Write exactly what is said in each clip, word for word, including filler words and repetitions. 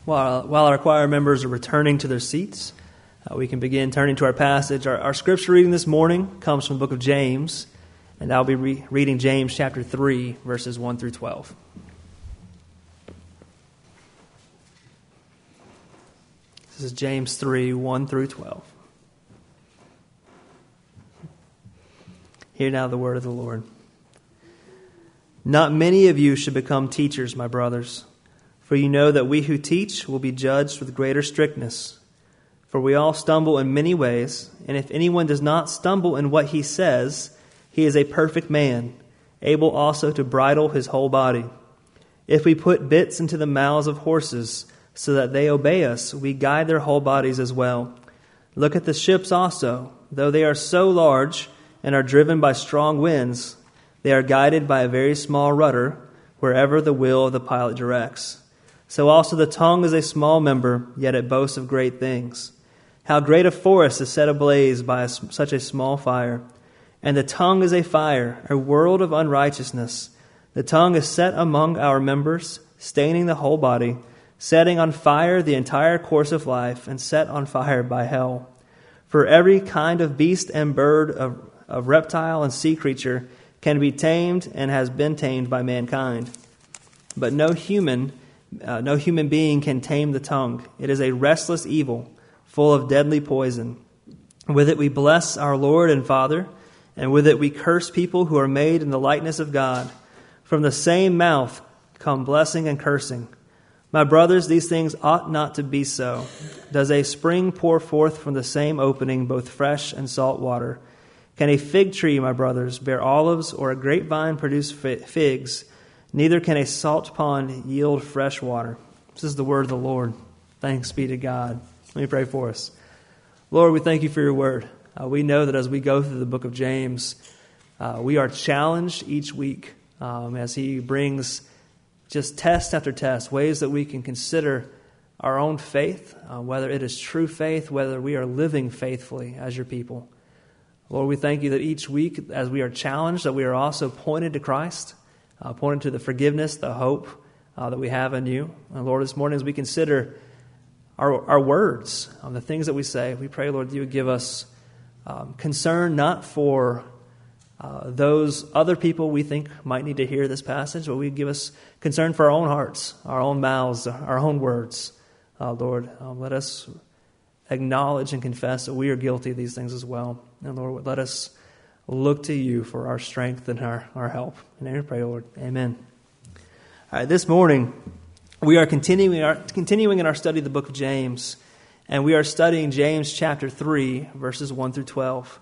While, while our choir members are returning to their seats, uh, we can begin turning to our passage. Our, our scripture reading this morning comes from the book of James, and I'll be re- reading James chapter three, verses one through twelve. This is James three, one through twelve. Hear now the word of the Lord. Not many of you should become teachers, my brothers, for you know that we who teach will be judged with greater strictness. For we all stumble in many ways, and if anyone does not stumble in what he says, he is a perfect man, able also to bridle his whole body. If we put bits into the mouths of horses so that they obey us, we guide their whole bodies as well. Look at the ships also. Though they are so large and are driven by strong winds, they are guided by a very small rudder wherever the will of the pilot directs. So also the tongue is a small member, yet it boasts of great things. How great a forest is set ablaze by a, such a small fire. And the tongue is a fire, a world of unrighteousness. The tongue is set among our members, staining the whole body, setting on fire the entire course of life, and set on fire by hell. For every kind of beast and bird, of, of reptile and sea creature can be tamed and has been tamed by mankind. But no human Uh, no human being can tame the tongue. It is a restless evil, full of deadly poison. With it we bless our Lord and Father, and with it we curse people who are made in the likeness of God. From the same mouth come blessing and cursing. My brothers, these things ought not to be so. Does a spring pour forth from the same opening both fresh and salt water? Can a fig tree, my brothers, bear olives, or a grapevine produce figs? Neither can a salt pond yield fresh water. This is the word of the Lord. Thanks be to God. Let me pray for us. Lord, we thank you for your word. Uh, we know that as we go through the book of James, uh, we are challenged each week um, as he brings just test after test, ways that we can consider our own faith, uh, whether it is true faith, whether we are living faithfully as your people. Lord, we thank you that each week as we are challenged, that we are also pointed to Christ, Uh, pointing to the forgiveness, the hope uh, that we have in you. And Lord, this morning as we consider our, our words, um, the things that we say, we pray, Lord, that you would give us um, concern not for uh, those other people we think might need to hear this passage, but we give us concern for our own hearts, our own mouths, our own words. Uh, Lord, um, let us acknowledge and confess that we are guilty of these things as well. And Lord, let us look to you for our strength and our, our help. And I pray, Lord. Amen. All right, this morning, we are continuing our, continuing in our study of the book of James, and we are studying James chapter three, verses one through twelve.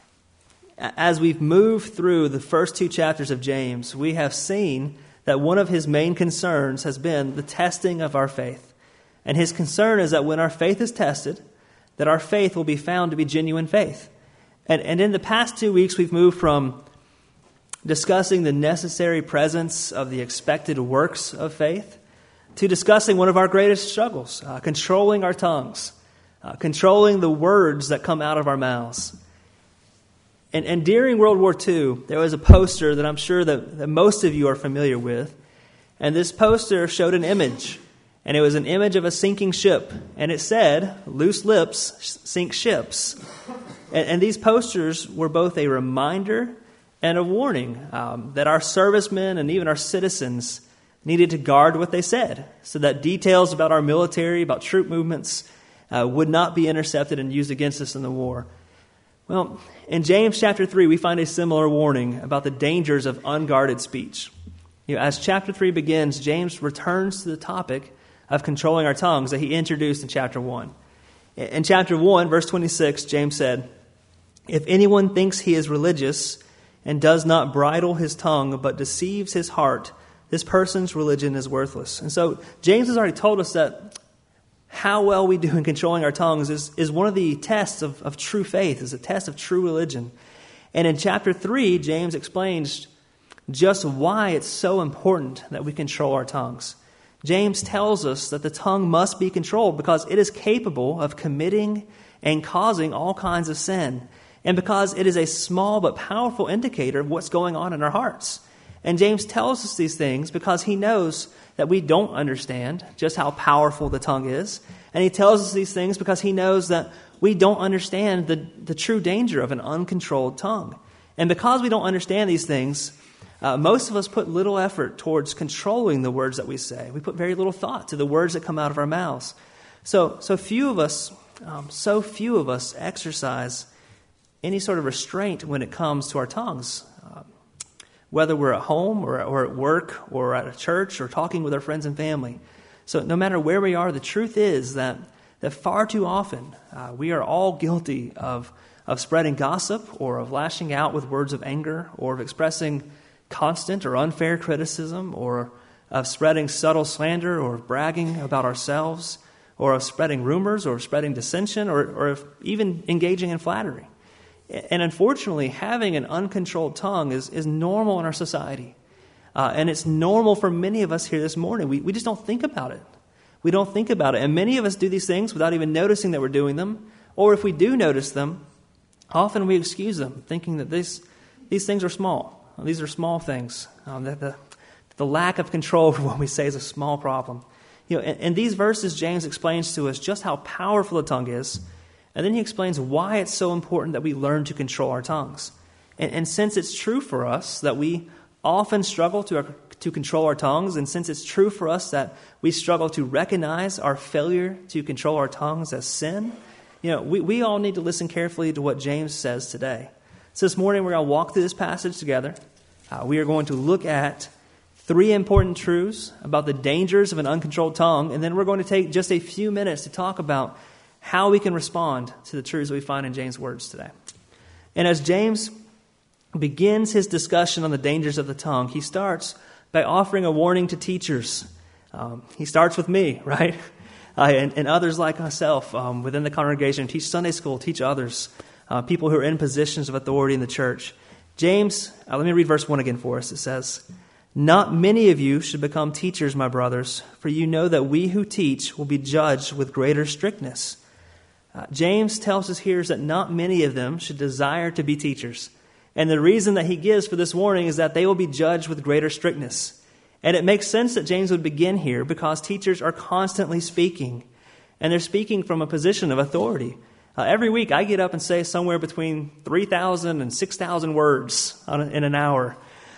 As we've moved through the first two chapters of James, we have seen that one of his main concerns has been the testing of our faith. And his concern is that when our faith is tested, that our faith will be found to be genuine faith. And, and in the past two weeks, we've moved from discussing the necessary presence of the expected works of faith to discussing one of our greatest struggles, uh, controlling our tongues, uh, controlling the words that come out of our mouths. And, and during World War Two, there was a poster that I'm sure that, that most of you are familiar with. And this poster showed an image. And it was an image of a sinking ship. And it said, "Loose lips sink ships." And, and these posters were both a reminder and a warning um, that our servicemen and even our citizens needed to guard what they said, so that details about our military, about troop movements, uh, would not be intercepted and used against us in the war. Well, in James chapter three, we find a similar warning about the dangers of unguarded speech. You know, as chapter three begins, James returns to the topic of controlling our tongues that he introduced in chapter one. In chapter one, verse twenty-six, James said, "If anyone thinks he is religious and does not bridle his tongue but deceives his heart, this person's religion is worthless." And so James has already told us that how well we do in controlling our tongues is, is one of the tests of, of true faith, is a test of true religion. And in chapter three, James explains just why it's so important that we control our tongues. James tells us that the tongue must be controlled because it is capable of committing and causing all kinds of sin, and because it is a small but powerful indicator of what's going on in our hearts. And James tells us these things because he knows that we don't understand just how powerful the tongue is. And he tells us these things because he knows that we don't understand the, the true danger of an uncontrolled tongue. And because we don't understand these things, uh, most of us put little effort towards controlling the words that we say. We put very little thought to the words that come out of our mouths. So, so few of us, um, so few of us exercise any sort of restraint when it comes to our tongues. Um, whether we're at home or, or at work or at a church or talking with our friends and family. So no matter where we are, the truth is that, that far too often uh, we are all guilty of, of spreading gossip or of lashing out with words of anger or of expressing constant or unfair criticism or of spreading subtle slander or of bragging about ourselves or of spreading rumors or spreading dissension or, or of even engaging in flattery. And unfortunately, having an uncontrolled tongue is, is normal in our society. Uh, and it's normal for many of us here this morning. We, we just don't think about it. We don't think about it. And many of us do these things without even noticing that we're doing them. Or if we do notice them, often we excuse them, thinking that this, these things are small. These are small things. Um, that the, the lack of control over what we say is a small problem. You know, in, in these verses, James explains to us just how powerful the tongue is. And then he explains why it's so important that we learn to control our tongues. And, and since it's true for us that we often struggle to, to control our tongues, and since it's true for us that we struggle to recognize our failure to control our tongues as sin, you know, we, we all need to listen carefully to what James says today. So this morning we're going to walk through this passage together. Uh, we are going to look at three important truths about the dangers of an uncontrolled tongue, and then we're going to take just a few minutes to talk about how we can respond to the truths that we find in James' words today. And as James begins his discussion on the dangers of the tongue, he starts by offering a warning to teachers. Um, he starts with me, right? Uh, and, and others like myself um, within the congregation, teach Sunday school, teach others, uh, people who are in positions of authority in the church. James, uh, let me read verse one again for us. It says, "Not many of you should become teachers, my brothers, for you know that we who teach will be judged with greater strictness." Uh, James tells us here that not many of them should desire to be teachers. And the reason that he gives for this warning is that they will be judged with greater strictness. And it makes sense that James would begin here because teachers are constantly speaking. And they're speaking from a position of authority. Uh, every week I get up and say somewhere between three thousand and six thousand words on a, in an hour.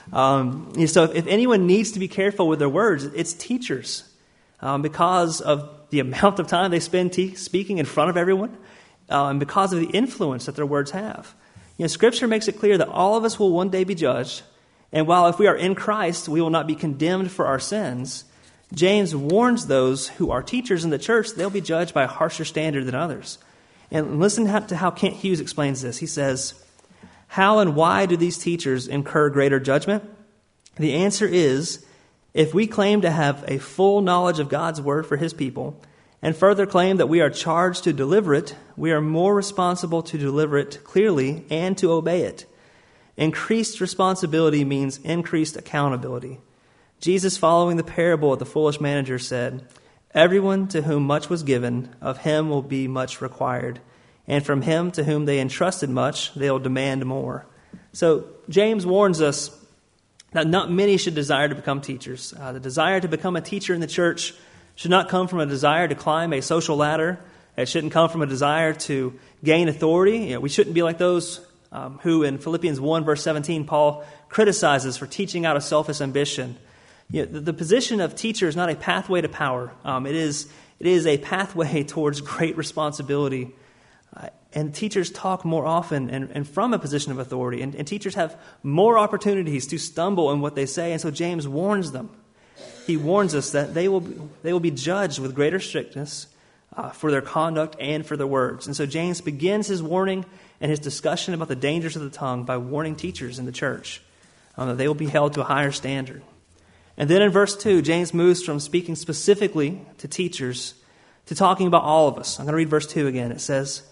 Um, so if, if anyone needs to be careful with their words, it's teachers. Um, because of the amount of time they spend te- speaking in front of everyone, uh, and because of the influence that their words have. You know, Scripture makes it clear that all of us will one day be judged, and while if we are in Christ, we will not be condemned for our sins, James warns those who are teachers in the church they'll be judged by a harsher standard than others. And listen to how Kent Hughes explains this. He says, "How and why do these teachers incur greater judgment? The answer is, if we claim to have a full knowledge of God's word for his people, and further claim that we are charged to deliver it, we are more responsible to deliver it clearly and to obey it. Increased responsibility means increased accountability. Jesus, following the parable of the foolish manager, said, 'Everyone to whom much was given, of him will be much required. And from him to whom they entrusted much, they will demand more.'" So James warns us that not many should desire to become teachers. Uh, the desire to become a teacher in the church should not come from a desire to climb a social ladder. It shouldn't come from a desire to gain authority. You know, we shouldn't be like those um, who in Philippians one, verse seventeen, Paul criticizes for teaching out of selfish ambition. You know, the, the position of teacher is not a pathway to power. Um, it is it is a pathway towards great responsibility. Uh, and teachers talk more often and, and from a position of authority. And, and teachers have more opportunities to stumble in what they say. And so James warns them. He warns us that they will be, they will be judged with greater strictness uh, for their conduct and for their words. And so James begins his warning and his discussion about the dangers of the tongue by warning teachers in the church um, that they will be held to a higher standard. And then in verse two, James moves from speaking specifically to teachers to talking about all of us. I'm going to read verse two again. It says,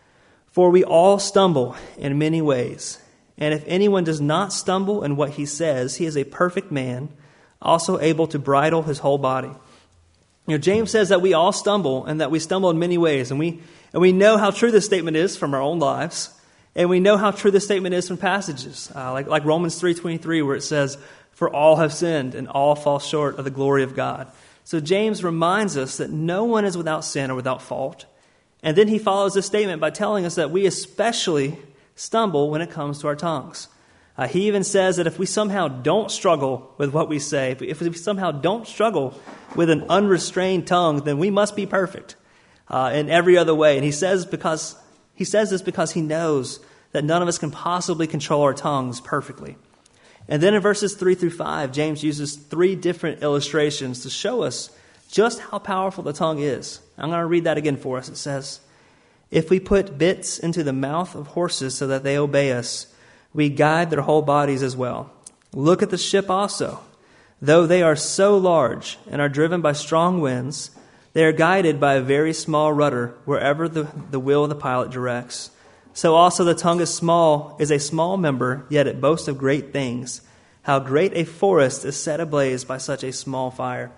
"For we all stumble in many ways. And if anyone does not stumble in what he says, he is a perfect man, also able to bridle his whole body." You know, James says that we all stumble and that we stumble in many ways. And we and we know how true this statement is from our own lives. And we know how true this statement is from passages, uh, like, like Romans three twenty-three, where it says, "For all have sinned and all fall short of the glory of God." So James reminds us that no one is without sin or without fault. And then he follows this statement by telling us that we especially stumble when it comes to our tongues. Uh, he even says that if we somehow don't struggle with what we say, if we, if we somehow don't struggle with an unrestrained tongue, then we must be perfect uh, in every other way. And he says because he says this because he knows that none of us can possibly control our tongues perfectly. And then in verses three through five, James uses three different illustrations to show us just how powerful the tongue is. I'm going to read that again for us. It says, "If we put bits into the mouth of horses so that they obey us, we guide their whole bodies as well. Look at the ship also. Though they are so large and are driven by strong winds, they are guided by a very small rudder wherever the, the will of the pilot directs. So also the tongue is small, is a small member, yet it boasts of great things. How great a forest is set ablaze by such a small fire."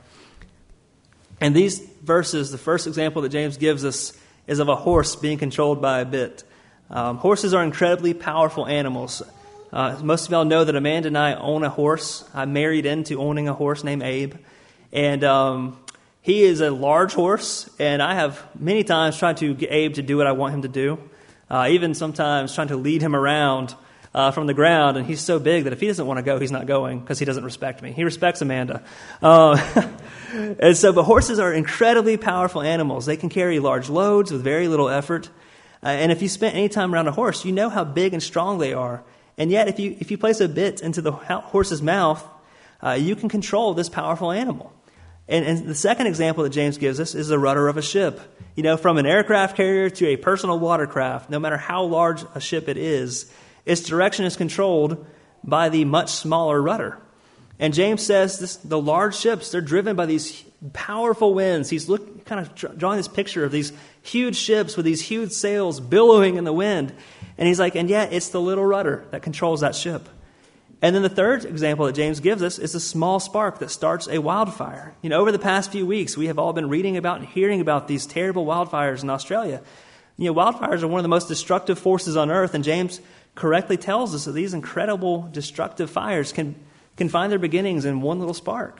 And these verses, the first example that James gives us is of a horse being controlled by a bit. Um, horses are incredibly powerful animals. Uh, most of y'all know that Amanda and I own a horse. I married into owning a horse named Abe. And um, he is a large horse, and I have many times tried to get Abe to do what I want him to do. Uh, even sometimes trying to lead him around uh, from the ground, and he's so big that if he doesn't want to go, he's not going because he doesn't respect me. He respects Amanda. Uh, and so, but horses are incredibly powerful animals. They can carry large loads with very little effort. Uh, and if you spent any time around a horse, you know how big and strong they are. And yet, if you if you place a bit into the horse's mouth, uh, you can control this powerful animal. And, and the second example that James gives us is the rudder of a ship. You know, from an aircraft carrier to a personal watercraft, no matter how large a ship it is, its direction is controlled by the much smaller rudder. And James says this, the large ships, they're driven by these powerful winds. He's look, kind of drawing this picture of these huge ships with these huge sails billowing in the wind. And he's like, and yet it's the little rudder that controls that ship. And then the third example that James gives us is a small spark that starts a wildfire. You know, over the past few weeks, we have all been reading about and hearing about these terrible wildfires in Australia. You know, wildfires are one of the most destructive forces on earth, and James correctly tells us that these incredible destructive fires can, can find their beginnings in one little spark.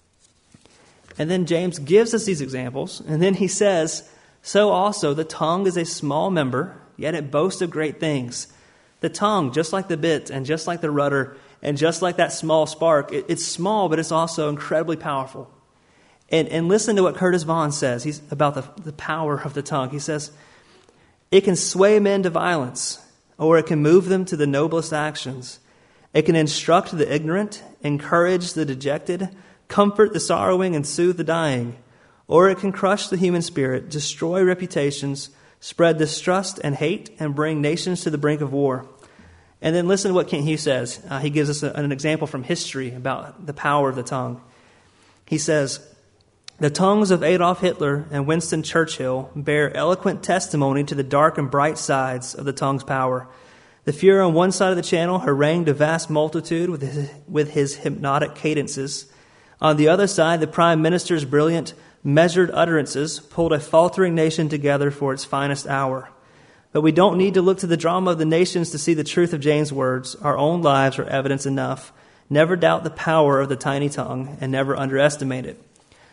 And then James gives us these examples, and then he says, "So also the tongue is a small member, yet it boasts of great things." The tongue, just like the bit and just like the rudder and just like that small spark, it, it's small, but it's also incredibly powerful. And, and listen to what Curtis Vaughan says He's about the, the power of the tongue. He says, "It can sway men to violence, or it can move them to the noblest actions. It can instruct the ignorant, encourage the dejected, comfort the sorrowing, and soothe the dying. Or it can crush the human spirit, destroy reputations, spread distrust and hate, and bring nations to the brink of war." And then listen to what Kent Hughes says. Uh, he gives us a, an example from history about the power of the tongue. He says, "The tongues of Adolf Hitler and Winston Churchill bear eloquent testimony to the dark and bright sides of the tongue's power. The Fuhrer on one side of the channel harangued a vast multitude with his, with his hypnotic cadences. On the other side, the Prime Minister's brilliant, measured utterances pulled a faltering nation together for its finest hour. But we don't need to look to the drama of the nations to see the truth of James' words. Our own lives are evidence enough. Never doubt the power of the tiny tongue, and never underestimate it."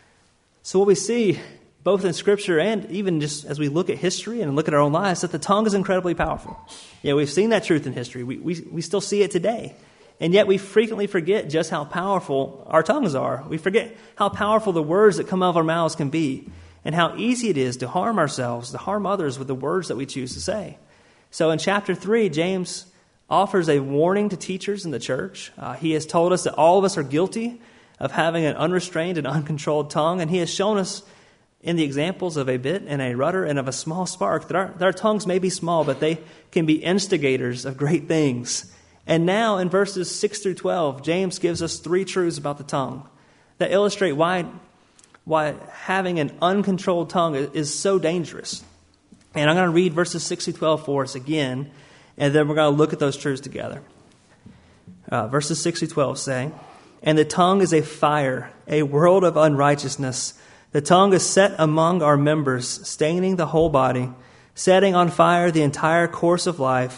So what we see, both in Scripture and even just as we look at history and look at our own lives, that the tongue is incredibly powerful. You know, we've seen that truth in history. We, we, we still see it today. And yet we frequently forget just how powerful our tongues are. We forget how powerful the words that come out of our mouths can be, and how easy it is to harm ourselves, to harm others with the words that we choose to say. So in chapter three, James offers a warning to teachers in the church. Uh, he has told us that all of us are guilty of having an unrestrained and uncontrolled tongue, and he has shown us in the examples of a bit and a rudder and of a small spark that our, that our tongues may be small, but they can be instigators of great things. And now in verses six through twelve, James gives us three truths about the tongue that illustrate why, why having an uncontrolled tongue is so dangerous. And I'm going to read verses six through twelve for us again, and then we're going to look at those truths together. Uh, verses six through twelve say, "And the tongue is a fire, a world of unrighteousness. The tongue is set among our members, staining the whole body, setting on fire the entire course of life,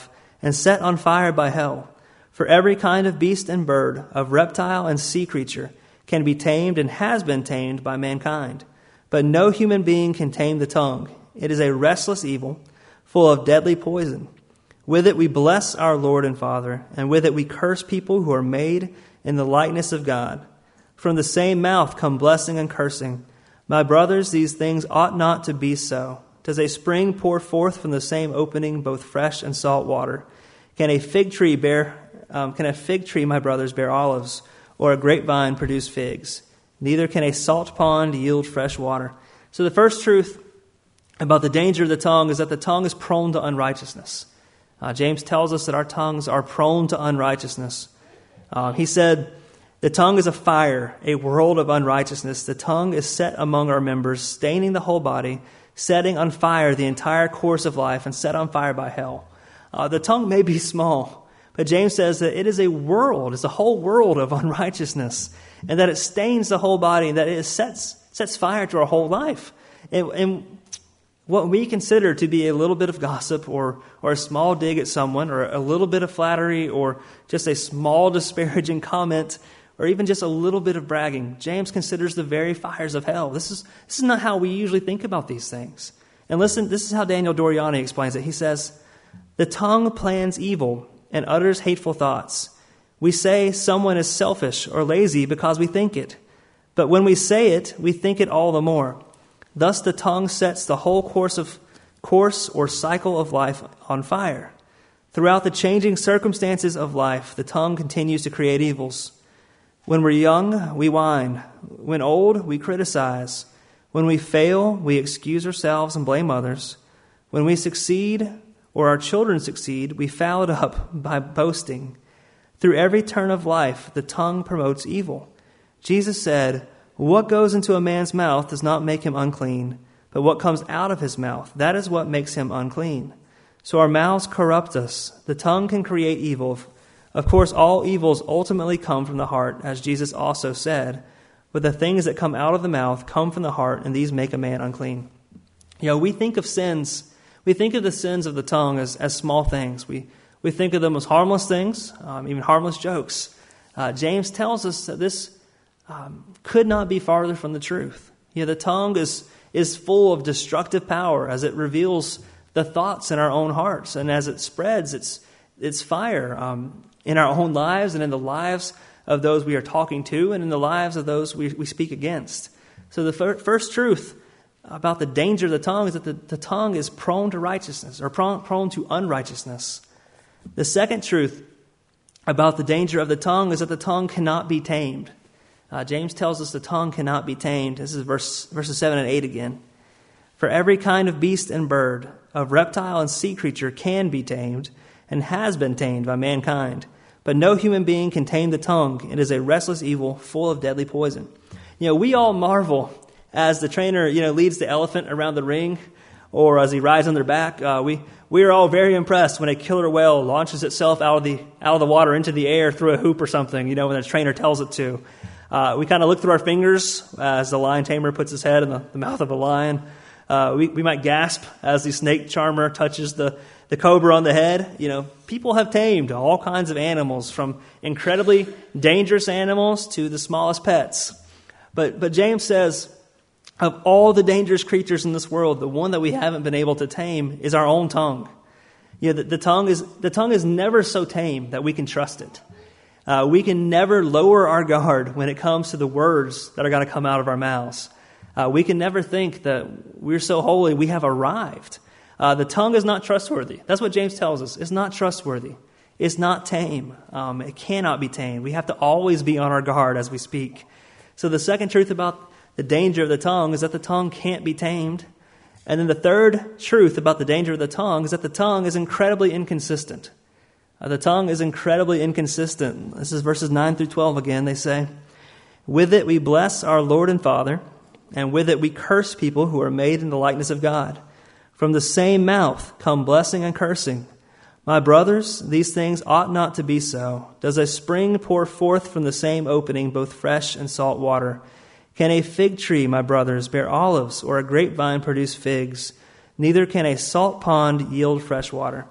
and set on fire by hell. For every kind of beast and bird, of reptile and sea creature, can be tamed and has been tamed by mankind. But no human being can tame the tongue. It is a restless evil, full of deadly poison. With it we bless our Lord and Father, and with it we curse people who are made in the likeness of God. From the same mouth come blessing and cursing. My brothers, these things ought not to be so. Does a spring pour forth from the same opening both fresh and salt water? Can a fig tree bear, um, can a fig tree, my brothers, bear olives, or a grapevine produce figs? Neither can a salt pond yield fresh water. So the first truth about the danger of the tongue is that the tongue is prone to unrighteousness. Uh, James tells us that our tongues are prone to unrighteousness. Uh, he said, the tongue is a fire, a world of unrighteousness. The tongue is set among our members, staining the whole body, setting on fire the entire course of life, and set on fire by hell. Uh, the tongue may be small, but James says that it is a world, it's a whole world of unrighteousness, and that it stains the whole body, and that it sets sets fire to our whole life. And, and what we consider to be a little bit of gossip or or a small dig at someone or a little bit of flattery or just a small disparaging comment or even just a little bit of bragging, James considers the very fires of hell. This is this is not how we usually think about these things. And listen, this is how Daniel Doriani explains it. He says, the tongue plans evil and utters hateful thoughts. We say someone is selfish or lazy because we think it. But when we say it, we think it all the more. Thus the tongue sets the whole course of course or cycle of life on fire. Throughout the changing circumstances of life, the tongue continues to create evils. When we're young, we whine. When old, we criticize. When we fail, we excuse ourselves and blame others. When we succeed, or our children succeed, we foul it up by boasting. Through every turn of life, the tongue promotes evil. Jesus said, what goes into a man's mouth does not make him unclean, but what comes out of his mouth, that is what makes him unclean. So our mouths corrupt us. The tongue can create evil. Of course, all evils ultimately come from the heart, as Jesus also said, but the things that come out of the mouth come from the heart, and these make a man unclean. You know, we think of sins, we think of the sins of the tongue as, as small things. We we think of them as harmless things, um, even harmless jokes. Uh, James tells us that this um, could not be farther from the truth. You know, the tongue is is full of destructive power as it reveals the thoughts in our own hearts, and as it spreads, it's it's fire um, in our own lives and in the lives of those we are talking to and in the lives of those we, we speak against. So the fir- first truth about the danger of the tongue is that the, the tongue is prone to righteousness or prone, prone to unrighteousness. The second truth about the danger of the tongue is that the tongue cannot be tamed. Uh, James tells us the tongue cannot be tamed. This is verse, verses seven and eight again. For every kind of beast and bird, of reptile and sea creature can be tamed and has been tamed by mankind. But no human being can tame the tongue. It is a restless evil full of deadly poison. You know, we all marvel as the trainer, you know, leads the elephant around the ring or as he rides on their back. Uh, we we are all very impressed when a killer whale launches itself out of the out of the water into the air through a hoop or something, you know, when the trainer tells it to. Uh, we kind of look through our fingers as the lion tamer puts his head in the, the mouth of a lion. Uh, we, we might gasp as the snake charmer touches the, the cobra on the head. You know, people have tamed all kinds of animals, from incredibly dangerous animals to the smallest pets. But but James says, of all the dangerous creatures in this world, the one that we haven't been able to tame is our own tongue. You know, the, the tongue is the tongue is never so tame that we can trust it. Uh, we can never lower our guard when it comes to the words that are going to come out of our mouths. Uh, we can never think that we're so holy we have arrived. Uh, the tongue is not trustworthy. That's what James tells us. It's not trustworthy. It's not tame. Um, it cannot be tamed. We have to always be on our guard as we speak. So the second truth about the danger of the tongue is that the tongue can't be tamed. And then the third truth about the danger of the tongue is that the tongue is incredibly inconsistent. Uh, the tongue is incredibly inconsistent. This is verses nine through twelve again. They say, with it we bless our Lord and Father, and with it we curse people who are made in the likeness of God. From the same mouth come blessing and cursing. My brothers, these things ought not to be so. Does a spring pour forth from the same opening both fresh and salt water? Can a fig tree, my brothers, bear olives, or a grapevine produce figs? Neither can a salt pond yield fresh water.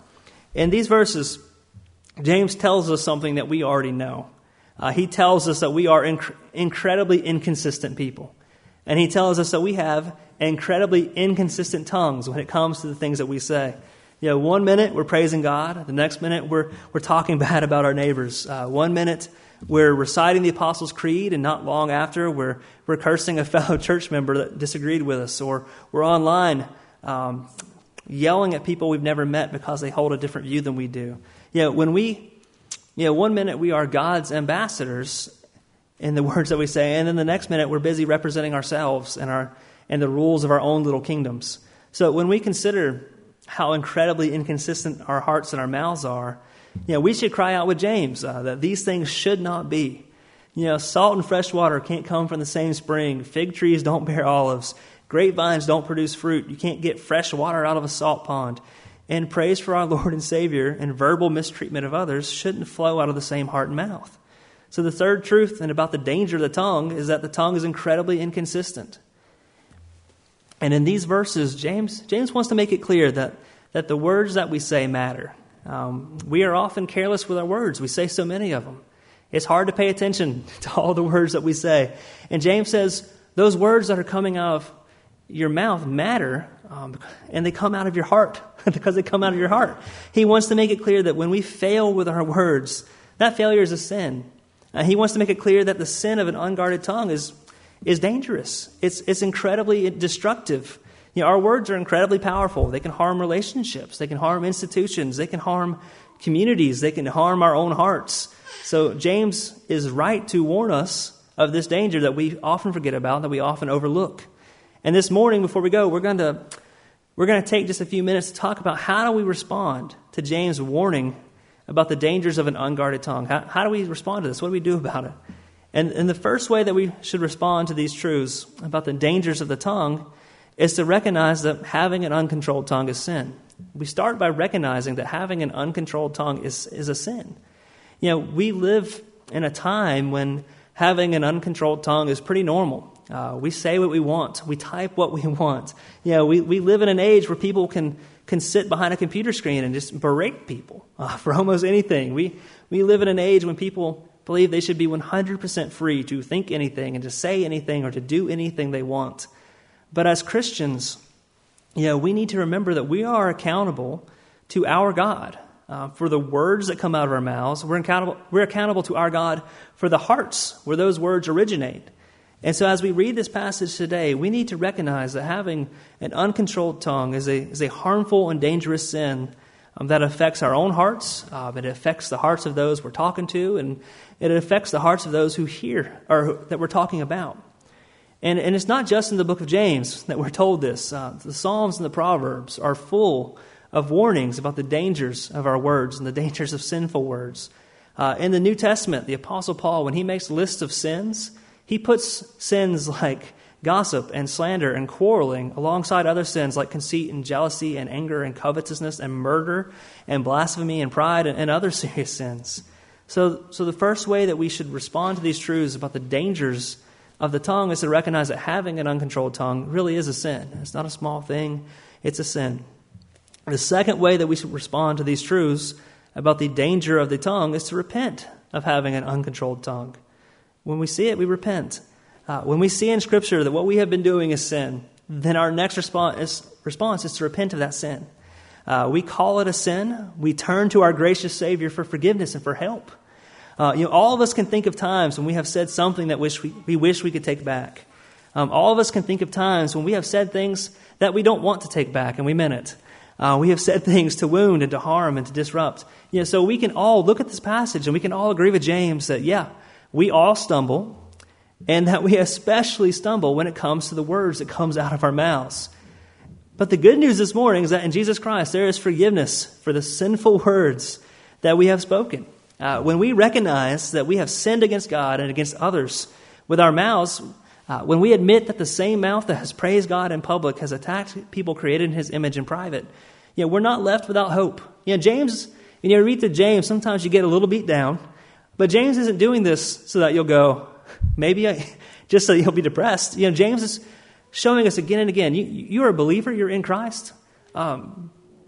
In these verses, James tells us something that we already know. Uh, he tells us that we are inc- incredibly inconsistent people. And he tells us that we have incredibly inconsistent tongues when it comes to the things that we say. You know, one minute we're praising God. The next minute we're we're talking bad about our neighbors. Uh, one minute we're reciting the Apostles' Creed, and not long after we're we're cursing a fellow church member that disagreed with us. Or we're online um, yelling at people we've never met because they hold a different view than we do. You know, when we, you know, one minute we are God's ambassadors in the words that we say, and then the next minute we're busy representing ourselves and our and the rules of our own little kingdoms. So when we consider how incredibly inconsistent our hearts and our mouths are, you know, we should cry out with James uh, that these things should not be. You know, salt and fresh water can't come from the same spring. Fig trees don't bear olives. Grapevines don't produce fruit. You can't get fresh water out of a salt pond. And praise for our Lord and Savior and verbal mistreatment of others shouldn't flow out of the same heart and mouth. So the third truth and about the danger of the tongue is that the tongue is incredibly inconsistent. And in these verses, James James wants to make it clear that, that the words that we say matter. Um, we are often careless with our words. We say so many of them. It's hard to pay attention to all the words that we say. And James says those words that are coming out of your mouth matter, um, and they come out of your heart because they come out of your heart. He wants to make it clear that when we fail with our words, that failure is a sin. Uh, he wants to make it clear that the sin of an unguarded tongue is is dangerous. It's it's incredibly destructive. You know, our words are incredibly powerful. They can harm relationships. They can harm institutions. They can harm communities. They can harm our own hearts. So James is right to warn us of this danger that we often forget about, that we often overlook. And this morning, before we go, we're going to we're going to take just a few minutes to talk about how do we respond to James' warning about the dangers of an unguarded tongue. How, how do we respond to this? What do we do about it? And, and the first way that we should respond to these truths about the dangers of the tongue is to recognize that having an uncontrolled tongue is sin. We start by recognizing that having an uncontrolled tongue is, is a sin. You know, we live in a time when having an uncontrolled tongue is pretty normal. Uh, we say what we want. We type what we want. You know, we, we live in an age where people can, can sit behind a computer screen and just berate people uh, for almost anything. We, we live in an age when people believe they should be one hundred percent free to think anything and to say anything or to do anything they want. But as Christians, you know, we need to remember that we are accountable to our God uh, for the words that come out of our mouths. We're accountable, we're accountable to our God for the hearts where those words originate. And so as we read this passage today, we need to recognize that having an uncontrolled tongue is a, is a harmful and dangerous sin Um, that affects our own hearts. Uh, it affects the hearts of those we're talking to, and it affects the hearts of those who hear or that we're talking about. And, and it's not just in the book of James that we're told this. Uh, the Psalms and the Proverbs are full of warnings about the dangers of our words and the dangers of sinful words. Uh, in the New Testament, the Apostle Paul, when he makes lists of sins, he puts sins like gossip and slander and quarreling alongside other sins like conceit and jealousy and anger and covetousness and murder and blasphemy and pride and, and other serious sins. So, so the first way that we should respond to these truths about the dangers of the tongue is to recognize that having an uncontrolled tongue really is a sin. It's not a small thing. It's a sin. The second way that we should respond to these truths about the danger of the tongue is to repent of having an uncontrolled tongue. When we see it, we repent. Uh, when we see in Scripture that what we have been doing is sin, then our next response is, response is to repent of that sin. Uh, we call it a sin. We turn to our gracious Savior for forgiveness and for help. Uh, you know, all of us can think of times when we have said something that wish we, we wish we could take back. Um, all of us can think of times when we have said things that we don't want to take back, and we meant it. Uh, we have said things to wound and to harm and to disrupt. You know, so we can all look at this passage and we can all agree with James that, yeah, we all stumble, and that we especially stumble when it comes to the words that comes out of our mouths. But the good news this morning is that in Jesus Christ, there is forgiveness for the sinful words that we have spoken. Uh, when we recognize that we have sinned against God and against others with our mouths, uh, when we admit that the same mouth that has praised God in public has attacked people created in His image in private, you know, we're not left without hope. You know, James, when you read through James, sometimes you get a little beat down, but James isn't doing this so that you'll go, maybe I, just so you'll be depressed. You know, James is showing us again and again, you, you are a believer, you're in Christ. Um,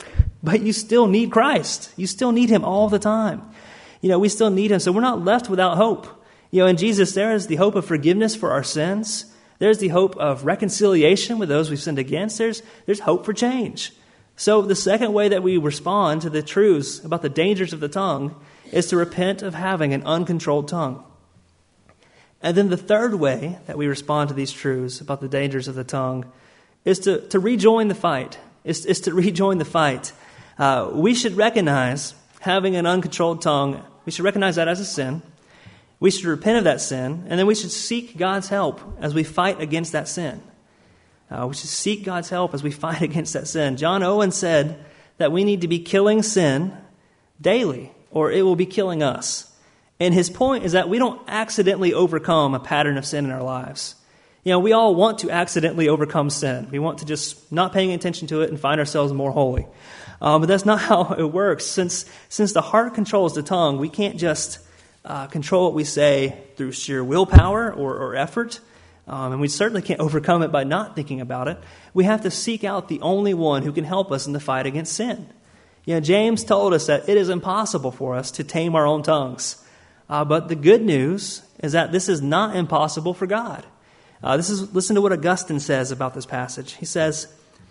but you still need Christ. You still need him all the time. You know, we still need him, so we're not left without hope. You know, in Jesus, there is the hope of forgiveness for our sins. There's the hope of reconciliation with those we've sinned against. There's, there's hope for change. So the second way that we respond to the truths about the dangers of the tongue is to repent of having an uncontrolled tongue. And then the third way that we respond to these truths about the dangers of the tongue is to, to rejoin the fight, is, is to rejoin the fight. Uh, we should recognize having an uncontrolled tongue. We should recognize that as a sin. We should repent of that sin, and then we should seek God's help as we fight against that sin. Uh, we should seek God's help as we fight against that sin. John Owen said that we need to be killing sin daily, or it will be killing us. And his point is that we don't accidentally overcome a pattern of sin in our lives. You know, we all want to accidentally overcome sin. We want to just not paying attention to it and find ourselves more holy. Um, but that's not how it works. Since, since the heart controls the tongue, we can't just uh, control what we say through sheer willpower or, or effort. Um, and we certainly can't overcome it by not thinking about it. We have to seek out the only one who can help us in the fight against sin. You know, James told us that it is impossible for us to tame our own tongues. Uh, but the good news is that this is not impossible for God. Uh, this is listen to what Augustine says about this passage. He says,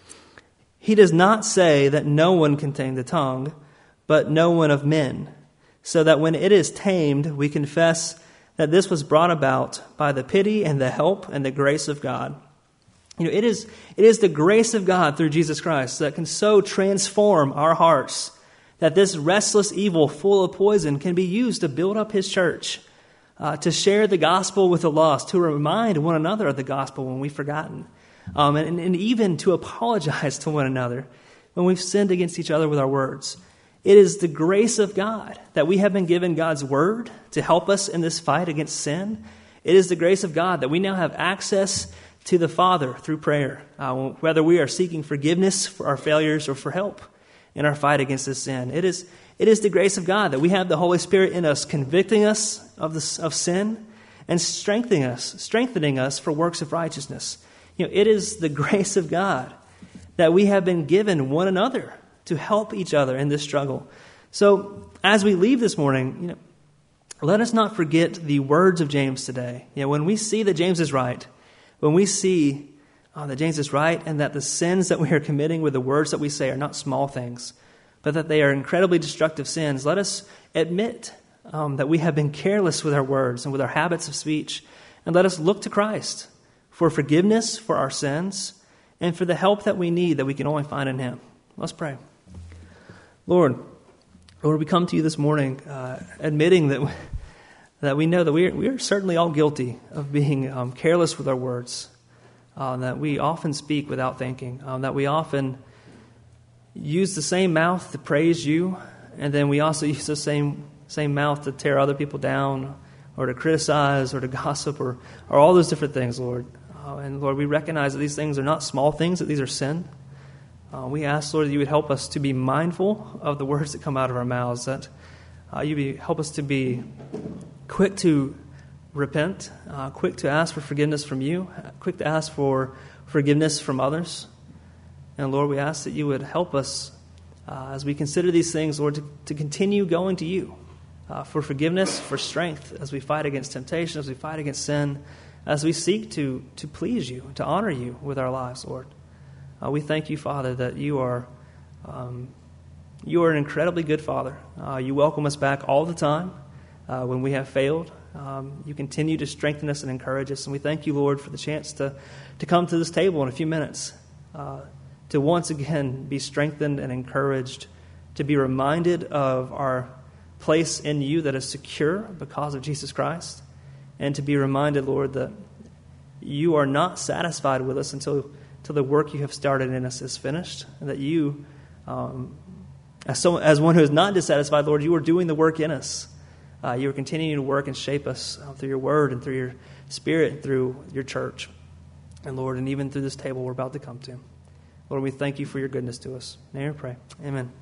"He does not say that no one can tame the tongue, but no one of men, so that when it is tamed, we confess that this was brought about by the pity and the help and the grace of God." You know, it is it is the grace of God through Jesus Christ that can so transform our hearts that this restless evil full of poison can be used to build up his church, uh, to share the gospel with the lost, to remind one another of the gospel when we've forgotten, um, and, and even to apologize to one another when we've sinned against each other with our words. It is the grace of God that we have been given God's word to help us in this fight against sin. It is the grace of God that we now have access to the Father through prayer, uh, whether we are seeking forgiveness for our failures or for help in our fight against this sin. It is, it is the grace of God that we have the Holy Spirit in us, convicting us of this, of sin and strengthening us, strengthening us for works of righteousness. You know, it is the grace of God that we have been given one another to help each other in this struggle. So as we leave this morning, you know, let us not forget the words of James today. You know, when we see that James is right, when we see uh, that James is right and that the sins that we are committing with the words that we say are not small things, but that they are incredibly destructive sins, let us admit um, that we have been careless with our words and with our habits of speech, and let us look to Christ for forgiveness for our sins and for the help that we need that we can only find in him. Let's pray. Lord, Lord, we come to you this morning uh, admitting that we, that we know that we are, we are certainly all guilty of being um, careless with our words, uh, that we often speak without thinking, um, that we often use the same mouth to praise you, and then we also use the same same mouth to tear other people down or to criticize or to gossip or, or all those different things, Lord. Uh, and Lord, we recognize that these things are not small things, that these are sin. Uh, we ask, Lord, that you would help us to be mindful of the words that come out of our mouths, that uh, you be, help us to be quick to repent, uh, quick to ask for forgiveness from you, quick to ask for forgiveness from others. And Lord, we ask that you would help us uh, as we consider these things, Lord, to, to continue going to you uh, for forgiveness, for strength as we fight against temptation, as we fight against sin, as we seek to, to please you, to honor you with our lives, Lord. Uh, we thank you, Father, that you are um, you are an incredibly good Father. Uh, you welcome us back all the time uh, when we have failed. Um, you continue to strengthen us and encourage us. And we thank you, Lord, for the chance to, to come to this table in a few minutes, uh, to once again be strengthened and encouraged, to be reminded of our place in you that is secure because of Jesus Christ, and to be reminded, Lord, that you are not satisfied with us until, until the work you have started in us is finished, and that you, um, as, so, as one who is not dissatisfied, Lord, you are doing the work in us. Uh, you are continuing to work and shape us uh, through your word and through your spirit and through your church. And Lord, and even through this table we're about to come to. Lord, we thank you for your goodness to us. In your name we pray. Amen.